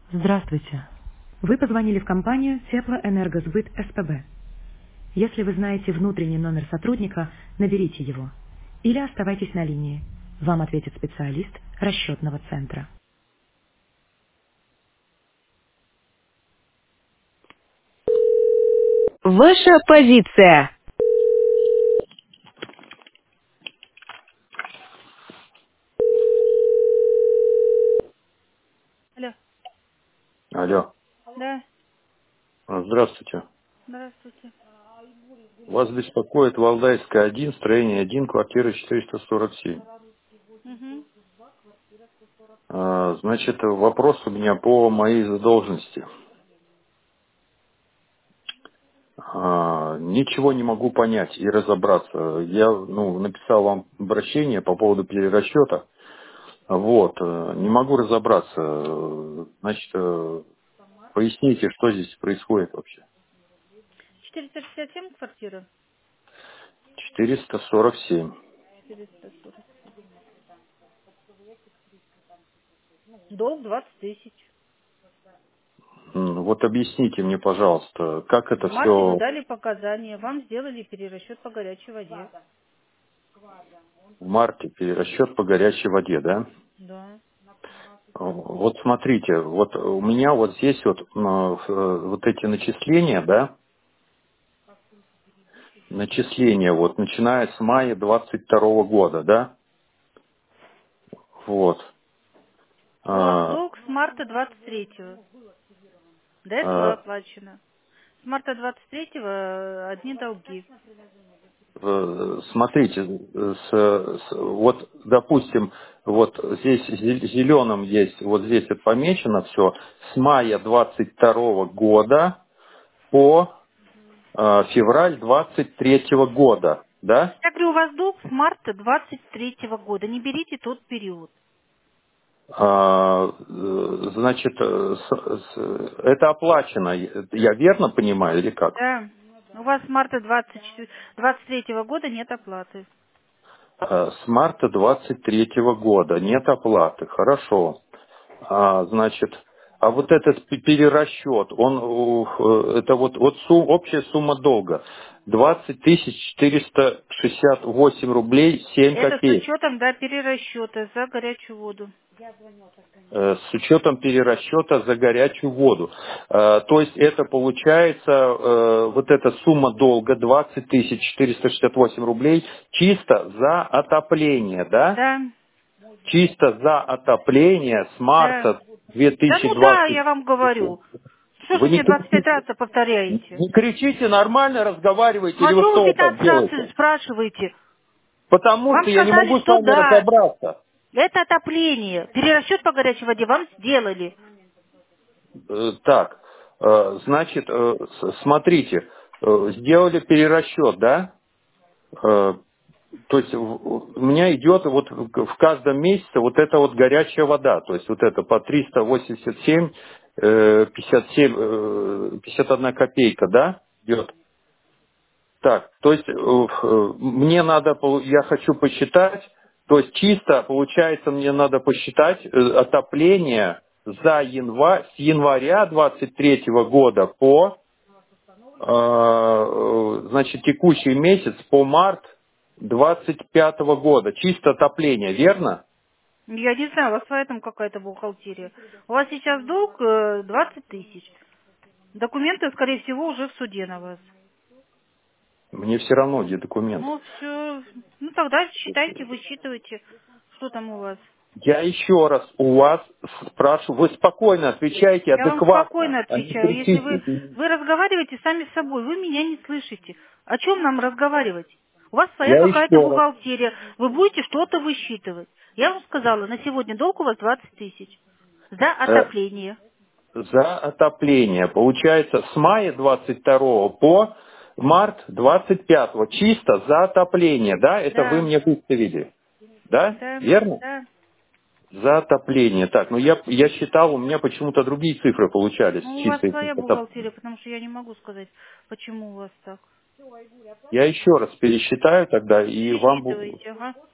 Здравствуйте. Вы позвонили в компанию Теплоэнергосбыт СПБ. Если вы знаете внутренний номер сотрудника, наберите его. Или оставайтесь на линии. Вам ответит специалист расчетного центра. Ваша позиция. Алло, Алло. да, Здравствуйте. здравствуйте. Вас беспокоит Валдайская 1, строение 1, квартира 447. Угу. Значит, вопрос у меня по моей задолженности. Ничего не могу понять и разобраться. Я написал вам обращение по поводу перерасчета. Вот. Не могу разобраться. Значит, поясните, что здесь происходит вообще. 467 квартира? 447. 440. Долг 20 тысяч. Вот объясните мне, пожалуйста, как В это марте вы все дали показания, вам сделали перерасчет по горячей воде. в марте, перерасчет по горячей воде, да? Да. Вот смотрите, вот у меня вот здесь вот эти начисления, да, начисления вот начиная с мая 22 года, да, вот. У вас А, долг с марта 23-го. До этого а, оплачено. С марта 23-го одни долги. Смотрите, вот, допустим, вот здесь зеленым есть, вот здесь это помечено все, с мая 22 года по февраль 23 года, да? Я говорю, у вас долг с марта 23-го года. Не берите тот период. Значит, это оплачено, я верно понимаю или как? Да. У вас с марта 23-го года нет оплаты. С марта 23 года нет оплаты, хорошо. Значит, а вот этот перерасчет, это вот общая сумма долга 20 468 рублей 7 Это с копеек. учетом, да, перерасчета за горячую воду. С учетом перерасчета за горячую воду. То есть это получается вот эта сумма долга 20 468 рублей чисто за отопление, да? Да, Чисто за отопление с да. марта Да ну да, я 2020. вам говорю. Что ж Вы вы не мне 25 кричите, раз повторяете? не кричите, нормально разговариваете Ну или а вы что вы что вот так 15 раз делаете? спрашиваете? Потому Вам что я не сказали, могу с что вами да. разобраться. Это отопление. Перерасчет по горячей воде вам сделали. Так, значит, смотрите, сделали перерасчет, да? То есть у меня идет вот в каждом месяце вот эта вот горячая вода, то есть вот это по 387, 57, 51 копейка, да, идет. Так, то есть мне надо, я хочу посчитать, то есть чисто, получается, мне надо посчитать отопление за с января 23 года по, значит, текущий месяц по март 25 года. Чисто отопление, верно? Я не знаю, у вас поэтому какая-то бухгалтерия. У вас сейчас долг 20 тысяч. Документы, скорее всего, уже в суде на вас. Мне все равно, где документы. Ну, все. Ну, тогда считайте, высчитывайте, что там у вас. Я еще раз у вас спрашиваю, вы спокойно отвечаете, Я вам адекватно, спокойно а не отвечаю. Если кричите. вы разговариваете сами с собой, вы меня не слышите. О чем нам разговаривать? У вас своя Я какая-то еще раз. бухгалтерия. Вы будете что-то высчитывать. Я вам сказала, на сегодня долг у вас 20 тысяч. За Э, отопление. за отопление. Получается, с мая 22 по март 25 чисто за отопление, да? Это вы Да, мне выставили, да? да, Верно? да. За отопление. Так, ну я считал, у меня почему-то другие цифры получались, Ну, у вас чистые своя цифры. бухгалтерия, потому что я не могу сказать, почему у вас так. Я еще раз пересчитаю тогда, и вам Пересчитывайте, ага.